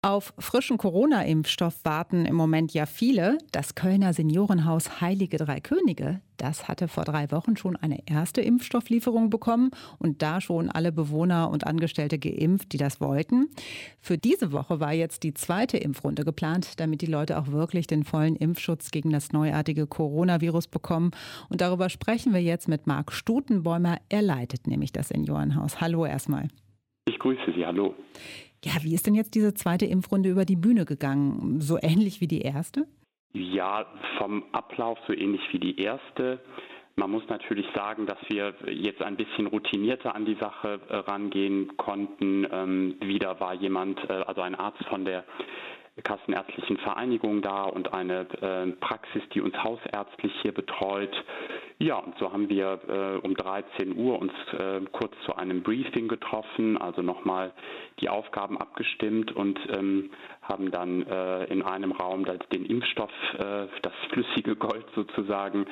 Auf frischen Corona-Impfstoff warten im Moment ja viele. Das Kölner Seniorenhaus Heilige Drei Könige, das hatte vor 3 Wochen schon eine erste Impfstofflieferung bekommen und da schon alle Bewohner und Angestellte geimpft, die das wollten. Für diese Woche war jetzt die zweite Impfrunde geplant, damit die Leute auch wirklich den vollen Impfschutz gegen das neuartige Coronavirus bekommen. Und darüber sprechen wir jetzt mit Marc Stutenbäumer. Er leitet nämlich das Seniorenhaus. Hallo erstmal. Ich grüße Sie, hallo. Ja, wie ist denn jetzt diese zweite Impfrunde über die Bühne gegangen? So ähnlich wie die erste? Ja, vom Ablauf so ähnlich wie die erste. Man muss natürlich sagen, dass wir jetzt ein bisschen routinierter an die Sache rangehen konnten. Wieder war jemand, also ein Arzt von der Kassenärztlichen Vereinigung da und eine Praxis, die uns hausärztlich hier betreut. Ja, und so haben wir um 13 Uhr uns kurz zu einem Briefing getroffen, also nochmal die Aufgaben abgestimmt und haben dann in einem Raum den Impfstoff, das flüssige Gold sozusagen,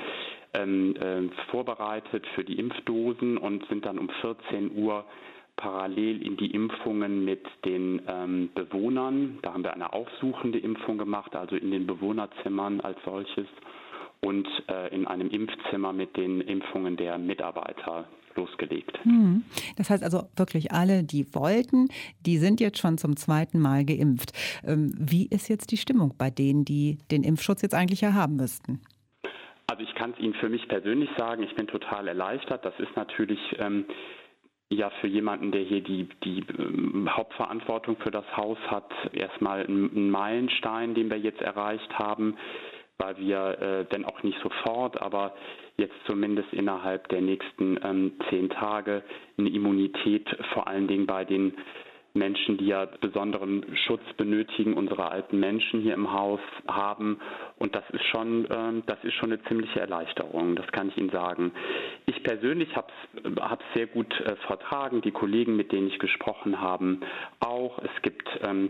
vorbereitet für die Impfdosen und sind dann um 14 Uhr parallel in die Impfungen mit den Bewohnern. Da haben wir eine aufsuchende Impfung gemacht, also in den Bewohnerzimmern als solches und in einem Impfzimmer mit den Impfungen der Mitarbeiter losgelegt. Das heißt also wirklich alle, die wollten, die sind jetzt schon zum zweiten Mal geimpft. Wie ist jetzt die Stimmung bei denen, die den Impfschutz jetzt eigentlich ja haben müssten? Also ich kann es Ihnen für mich persönlich sagen, ich bin total erleichtert. Das ist natürlich ja, für jemanden, der hier die Hauptverantwortung für das Haus hat, erstmal ein Meilenstein, den wir jetzt erreicht haben, weil wir, wenn auch nicht sofort, aber jetzt zumindest innerhalb der nächsten 10 Tage eine Immunität vor allen Dingen bei den Menschen, die ja besonderen Schutz benötigen, unsere alten Menschen hier im Haus haben. Und das ist schon eine ziemliche Erleichterung, das kann ich Ihnen sagen. Ich persönlich habe es sehr gut vertragen, die Kollegen, mit denen ich gesprochen habe, auch. Es gibt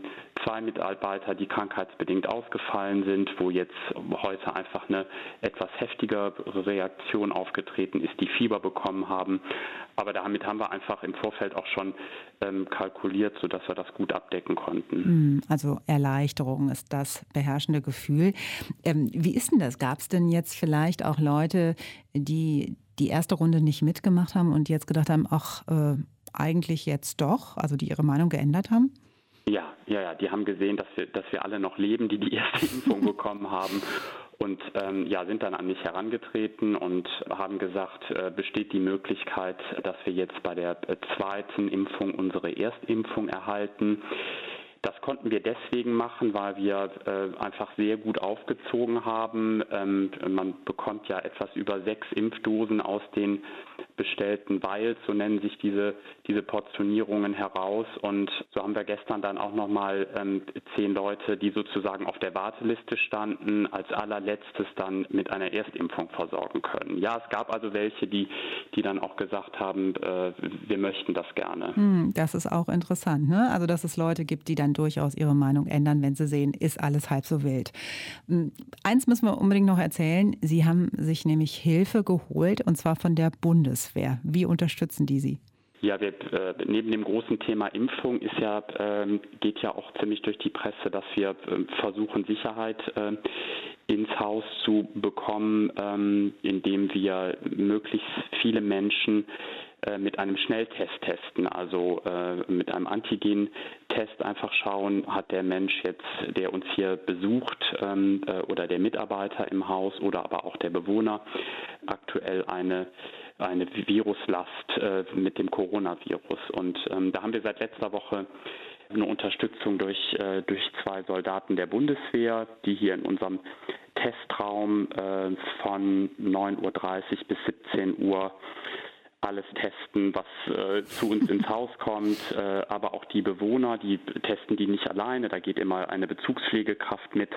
2 Mitarbeiter, die krankheitsbedingt ausgefallen sind, wo jetzt heute einfach eine etwas heftigere Reaktion aufgetreten ist, die Fieber bekommen haben. Aber damit haben wir einfach im Vorfeld auch schon kalkuliert, sodass wir das gut abdecken konnten. Also Erleichterung ist das beherrschende Gefühl. Wie ist denn das? Gab es denn jetzt vielleicht auch Leute, die die erste Runde nicht mitgemacht haben und jetzt gedacht haben, ach, eigentlich jetzt doch, also die ihre Meinung geändert haben? Ja, die haben gesehen, dass wir alle noch leben, die erste Impfung bekommen haben und sind dann an mich herangetreten und haben gesagt, besteht die Möglichkeit, dass wir jetzt bei der zweiten Impfung unsere Erstimpfung erhalten. Das konnten wir deswegen machen, weil wir einfach sehr gut aufgezogen haben. Man bekommt ja etwas über 6 Impfdosen aus den bestellten Vials, so nennen sich diese Portionierungen heraus. Und so haben wir gestern dann auch nochmal 10 Leute, die sozusagen auf der Warteliste standen, als allerletztes dann mit einer Erstimpfung versorgen können. Ja, es gab also welche, die dann auch gesagt haben, wir möchten das gerne. Das ist auch interessant, ne? Also dass es Leute gibt, die dann durchaus ihre Meinung ändern, wenn sie sehen, ist alles halb so wild. Eins müssen wir unbedingt noch erzählen. Sie haben sich nämlich Hilfe geholt, und zwar von der Bundeswehr. Wie unterstützen die Sie? Ja, neben dem großen Thema Impfung geht ja auch ziemlich durch die Presse, dass wir versuchen, Sicherheit ins Haus zu bekommen, indem wir möglichst viele Menschen mit einem Schnelltest testen, also mit einem Antigen-Test einfach schauen, hat der Mensch jetzt, der uns hier besucht oder der Mitarbeiter im Haus oder aber auch der Bewohner aktuell eine Viruslast mit dem Coronavirus. Und da haben wir seit letzter Woche eine Unterstützung durch 2 Soldaten der Bundeswehr, die hier in unserem Testraum von 9:30 Uhr bis 17 Uhr alles testen, was zu uns ins Haus kommt, aber auch die Bewohner, die testen die nicht alleine, da geht immer eine Bezugspflegekraft mit,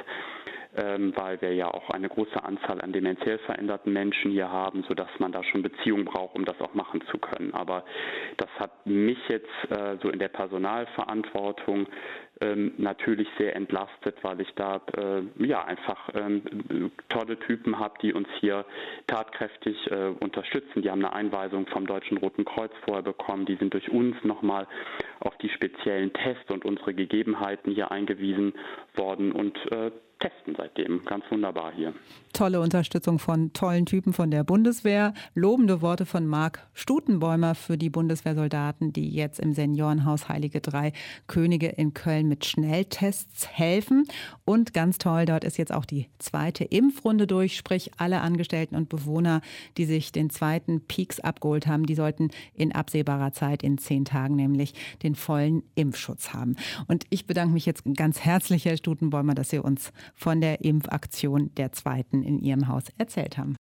weil wir ja auch eine große Anzahl an dementiell veränderten Menschen hier haben, sodass man da schon Beziehung braucht, um das auch machen zu können. Aber das hat mich jetzt so in der Personalverantwortung natürlich sehr entlastet, weil ich da einfach tolle Typen habe, die uns hier tatkräftig unterstützen. Die haben eine Einweisung vom Deutschen Roten Kreuz vorher bekommen, die sind durch uns nochmal auf die speziellen Tests und unsere Gegebenheiten hier eingewiesen worden und testen seitdem. Ganz wunderbar hier. Tolle Unterstützung von tollen Typen von der Bundeswehr. Lobende Worte von Marc Stutenbäumer für die Bundeswehrsoldaten, die jetzt im Seniorenhaus Heilige Drei Könige in Köln mit Schnelltests helfen. Und ganz toll, dort ist jetzt auch die zweite Impfrunde durch, sprich alle Angestellten und Bewohner, die sich den zweiten Peaks abgeholt haben, die sollten in absehbarer Zeit, in 10 Tagen nämlich, den vollen Impfschutz haben. Und ich bedanke mich jetzt ganz herzlich, Herr Stutenbäumer, dass Sie uns von der Impfaktion der zweiten in Ihrem Haus erzählt haben.